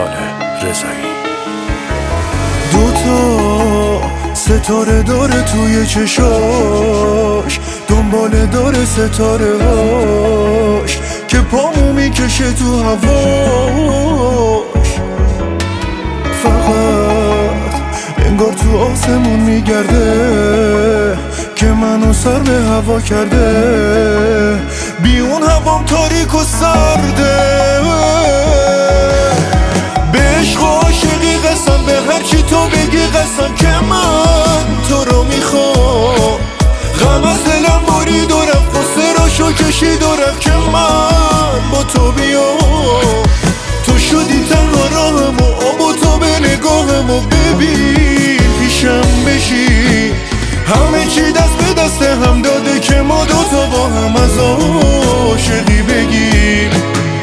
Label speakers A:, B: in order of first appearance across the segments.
A: صالح رضایی.
B: دوتا ستاره داره توی چشاش، دنباله داره ستاره هاش که پامو میکشه تو هواش. فقط انگار تو آسمون میگرده که منو سر به هوا کرده، بیون هوام تاریک و سرده. به عشق و عاشقی قسم، به هرچی تو بگی قسم که من تو رو میخوام. غم از دلم برید و رفت، قصه راشو کشید و رفت که من با تو بیام. تو شدی تنها راهم و آب و تو به نگاهم و ببین پیشم بشی. همه چی دست به دست هم داده که ما دوتا با هم از عاشقی بگیم.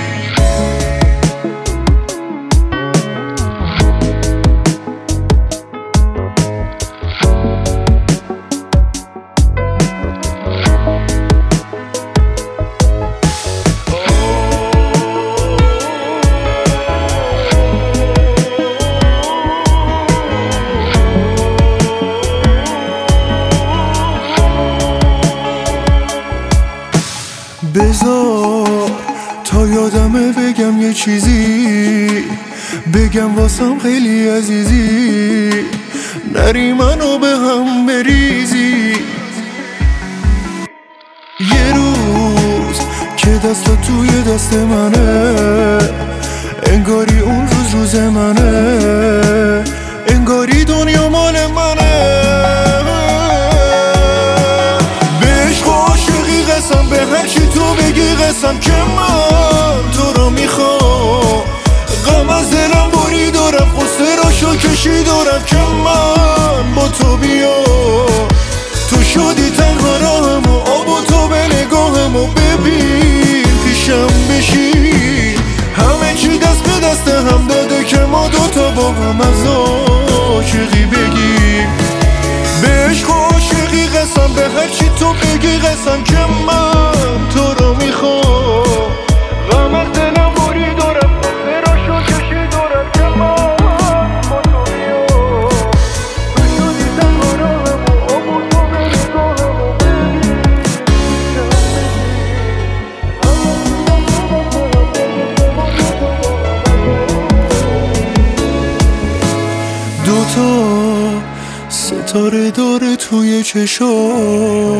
B: بذار تا یادمه بگم یه چیزی، بگم واسم خیلی عزیزی، نری منو به هم بریزی. یه روز که دستا توی دست منه، انگاری اون روز منه، انگاری دنیا مال منه. به هرچی تو بگی قسم که من تو رو میخوام. غم از دلم برید و رفت، قصه راشو کشید و رفت که من با تو بیام. تو شدی تنها راهم و آب و تو به نگاهم و ببین پیشم بشی. همه چی دست به دست هم داده که ما دوتا با هم از عاشقی بگیم. به عشق و عاشقی قسم، به هرچی تو بگی قسم که من تو رو میخوام. غم از دلم برید و رفت، قصه راشو کشید و رفت که من با تو بیام. تو شدی تنها راهم و آب و تو به نگاهم و ببین دوتا ستاره داره توی چشاش،